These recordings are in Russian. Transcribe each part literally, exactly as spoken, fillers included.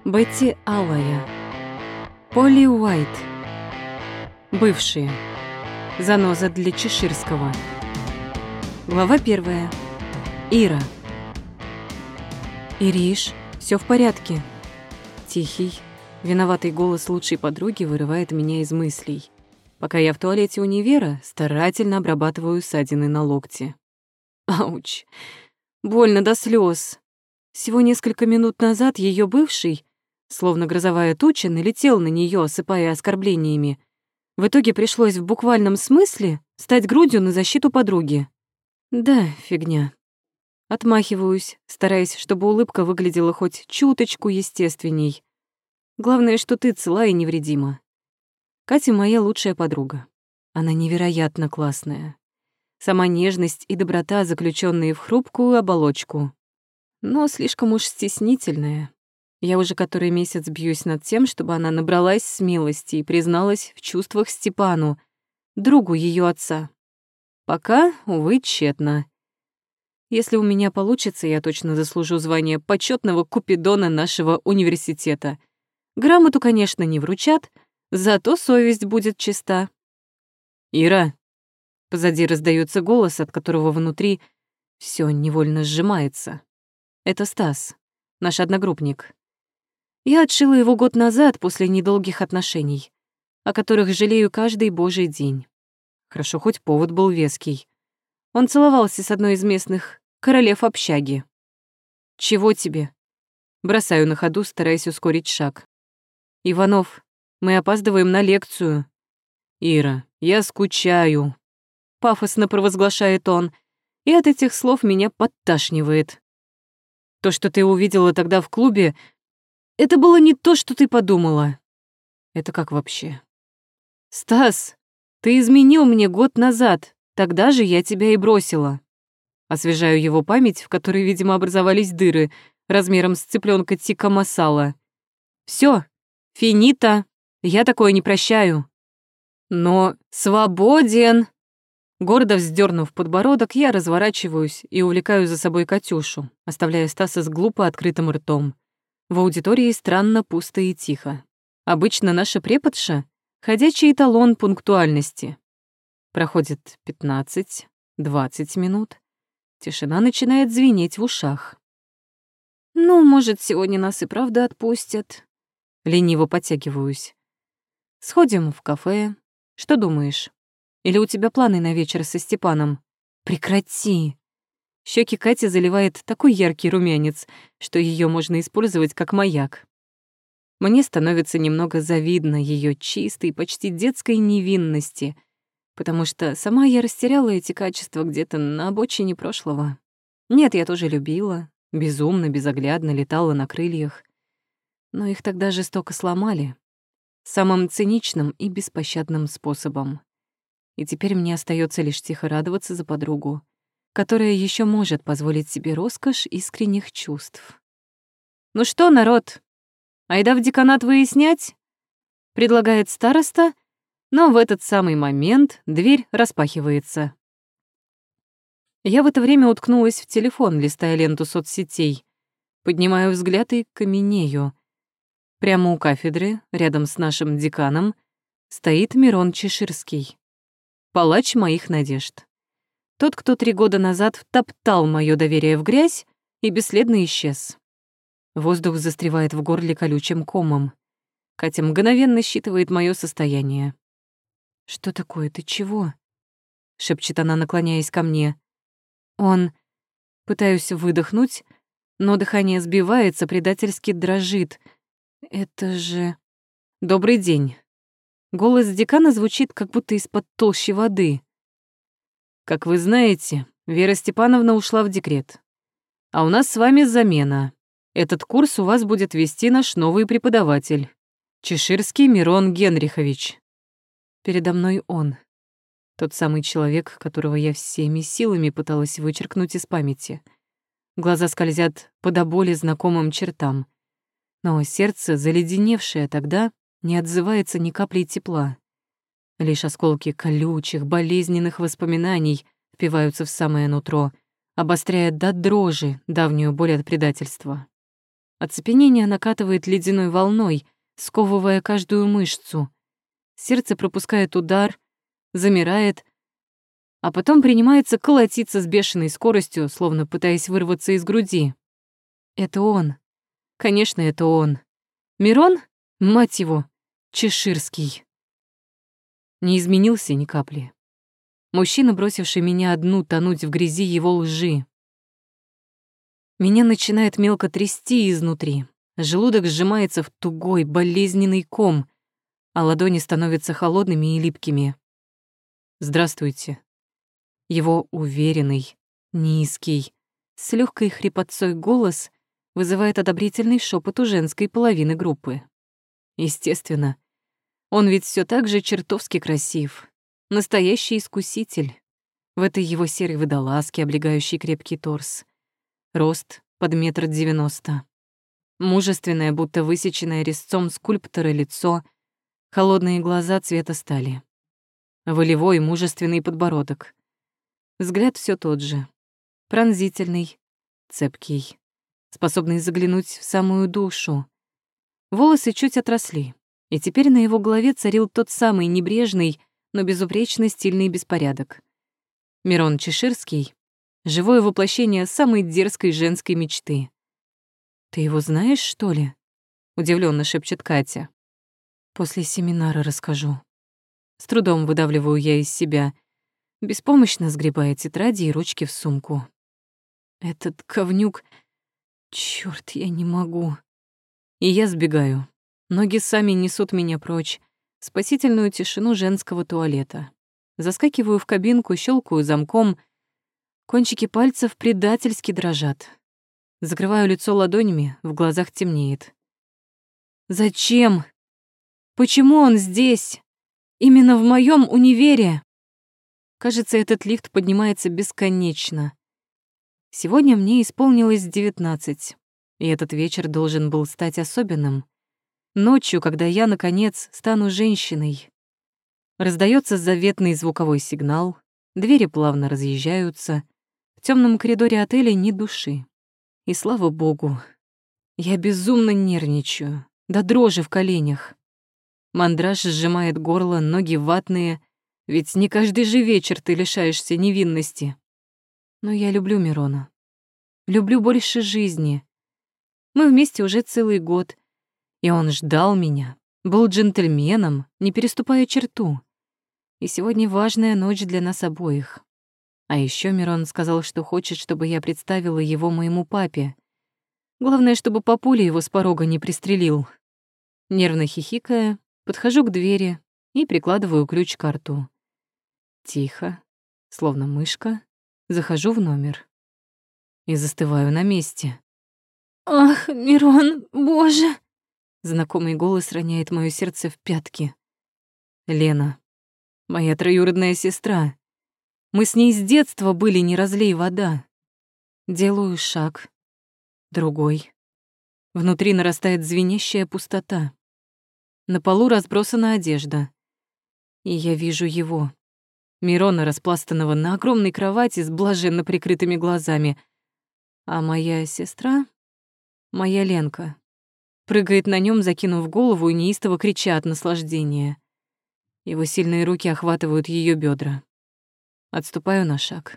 Бетти Алая. Полли Уайт. Бывшие. Заноза для Чеширского. Глава первая. Ира. «Ириш, все в порядке». Тихий, виноватый голос лучшей подруги вырывает меня из мыслей, пока я в туалете универа старательно обрабатываю ссадины на локте. Ауч. Больно до слез. Всего несколько минут назад ее бывший, словно грозовая туча, налетел на нее, осыпая оскорблениями. В итоге пришлось в буквальном смысле стать грудью на защиту подруги. Да, фигня. Отмахиваюсь, стараясь, чтобы улыбка выглядела хоть чуточку естественней. Главное, что ты цела и невредима. Катя моя лучшая подруга. Она невероятно классная. Сама нежность и доброта, заключенные в хрупкую оболочку. Но слишком уж стеснительная. Я уже который месяц бьюсь над тем, чтобы она набралась смелости и призналась в чувствах Степану, другу ее отца. Пока, увы, тщетно. Если у меня получится, я точно заслужу звание почетного купидона нашего университета. Грамоту, конечно, не вручат, зато совесть будет чиста. «Ира!» Позади раздается голос, от которого внутри все невольно сжимается. Это Стас, наш одногруппник. Я отшила его год назад после недолгих отношений, о которых жалею каждый божий день. Хорошо, хоть повод был веский. Он целовался с одной из местных королев общаги. «Чего тебе?» Бросаю на ходу, стараясь ускорить шаг. «Иванов, мы опаздываем на лекцию». «Ира, я скучаю», — пафосно провозглашает он, и от этих слов меня подташнивает. «То, что ты увидела тогда в клубе, это было не то, что ты подумала». «Это как вообще?» «Стас, ты изменил мне год назад, тогда же я тебя и бросила». Освежаю его память, в которой, видимо, образовались дыры размером с цыпленка тикка масала. Все, финита, я такое не прощаю. Но свободен. Гордо вздернув подбородок, я разворачиваюсь и увлекаю за собой Катюшу, оставляя Стаса с глупо открытым ртом. В аудитории странно пусто и тихо. Обычно наша преподша — ходячий эталон пунктуальности. Проходит пятнадцать, двадцать минут. Тишина начинает звенеть в ушах. «Ну, может, сегодня нас и правда отпустят?» Лениво подтягиваюсь. «Сходим в кафе. Что думаешь? Или у тебя планы на вечер со Степаном?» «Прекрати!» Щеки Кати заливает такой яркий румянец, что ее можно использовать как маяк. Мне становится немного завидно ее чистой, почти детской невинности, потому что сама я растеряла эти качества где-то на обочине прошлого. Нет, я тоже любила, безумно, безоглядно летала на крыльях, но их тогда жестоко сломали, самым циничным и беспощадным способом. И теперь мне остается лишь тихо радоваться за подругу, которая еще может позволить себе роскошь искренних чувств. «Ну что, народ, айда в деканат выяснять?» — предлагает староста, но в этот самый момент дверь распахивается. Я в это время уткнулась в телефон, листая ленту соцсетей. Поднимаю взгляд и каменею. Прямо у кафедры, рядом с нашим деканом, стоит Мирон Чеширский. Палач моих надежд. Тот, кто три года назад втоптал моё доверие в грязь и бесследно исчез. Воздух застревает в горле колючим комом. Катя мгновенно считывает моё состояние. «Что такое? Ты чего?» — шепчет она, наклоняясь ко мне. Он... Пытаюсь выдохнуть, но дыхание сбивается, предательски дрожит. Это же... «Добрый день». Голос декана звучит, как будто из-под толщи воды. «Как вы знаете, Вера Степановна ушла в декрет. А у нас с вами замена. Этот курс у вас будет вести наш новый преподаватель. Чеширский Мирон Генрихович». Передо мной он. Тот самый человек, которого я всеми силами пыталась вычеркнуть из памяти. Глаза скользят по до боли знакомым чертам. Но сердце, заледеневшее тогда, не отзывается ни каплей тепла. Лишь осколки колючих, болезненных воспоминаний впиваются в самое нутро, обостряя до дрожи давнюю боль от предательства. Оцепенение накатывает ледяной волной, сковывая каждую мышцу. Сердце пропускает удар, замирает, а потом принимается колотиться с бешеной скоростью, словно пытаясь вырваться из груди. Это он. Конечно, это он. Мирон? Мать его, Чеширский. Не изменился ни капли. Мужчина, бросивший меня одну тонуть в грязи его лжи. Меня начинает мелко трясти изнутри. Желудок сжимается в тугой, болезненный ком, а ладони становятся холодными и липкими. «Здравствуйте». Его уверенный, низкий, с легкой хрипотцой голос вызывает одобрительный шепот у женской половины группы. Естественно, он ведь все так же чертовски красив. Настоящий искуситель. В этой его серой водолазке, облегающей крепкий торс. Рост под метр девяносто. Мужественное, будто высеченное резцом скульптора лицо, холодные глаза цвета стали. Волевой, мужественный подбородок. Взгляд все тот же. Пронзительный, цепкий, способный заглянуть в самую душу. Волосы чуть отросли, и теперь на его голове царил тот самый небрежный, но безупречно стильный беспорядок. Мирон Чеширский — живое воплощение самой дерзкой женской мечты. «Ты его знаешь, что ли?» — удивлённо шепчет Катя. «После семинара расскажу». С трудом выдавливаю я из себя, беспомощно сгребая тетради и ручки в сумку. Этот говнюк... Чёрт, я не могу. И я сбегаю. Ноги сами несут меня прочь, в спасительную тишину женского туалета. Заскакиваю в кабинку, щелкаю замком. Кончики пальцев предательски дрожат. Закрываю лицо ладонями, в глазах темнеет. Зачем? Почему он здесь? Именно в моем универе? Кажется, этот лифт поднимается бесконечно. Сегодня мне исполнилось девятнадцать, и этот вечер должен был стать особенным. Ночью, когда я, наконец, стану женщиной. Раздаётся заветный звуковой сигнал, двери плавно разъезжаются, в тёмном коридоре отеля ни души. И слава богу, я безумно нервничаю, до дрожи в коленях. Мандраж сжимает горло, ноги ватные, ведь не каждый же вечер ты лишаешься невинности. Но я люблю Мирона. Люблю больше жизни. Мы вместе уже целый год, и он ждал меня, был джентльменом, не переступая черту. И сегодня важная ночь для нас обоих. А ещё Мирон сказал, что хочет, чтобы я представила его моему папе. Главное, чтобы папуля его с порога не пристрелил. Нервно хихикая, подхожу к двери и прикладываю ключ к рту. Тихо, словно мышка, захожу в номер. И застываю на месте. «Ах, Мирон, боже!» Знакомый голос роняет моё сердце в пятки. Лена, моя троюродная сестра. Мы с ней с детства были не разлей вода. Делаю шаг, другой. Внутри нарастает звенящая пустота. На полу разбросана одежда. И я вижу его. Мирона, распластанного на огромной кровати с блаженно прикрытыми глазами. А моя сестра, моя Ленка, прыгает на нём, закинув голову и неистово крича от наслаждения. Его сильные руки охватывают её бёдра. Отступаю на шаг.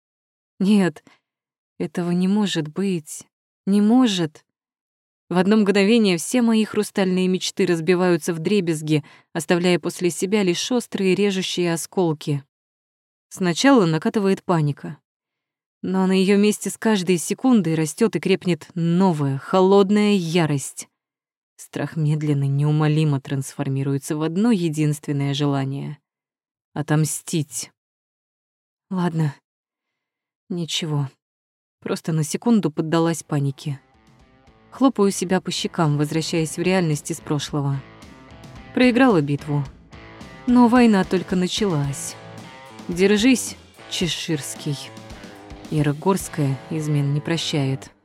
Нет, этого не может быть. Не может. В одно мгновение все мои хрустальные мечты разбиваются вдребезги, оставляя после себя лишь острые режущие осколки. Сначала накатывает паника. Но на её месте с каждой секундой растёт и крепнет новая, холодная ярость. Страх медленно, неумолимо трансформируется в одно единственное желание — отомстить. Ладно, ничего. Просто на секунду поддалась панике. Хлопаю себя по щекам, возвращаясь в реальность из прошлого. Проиграла битву. Но война только началась. Держись, Чеширский. Ира Горская измен не прощает.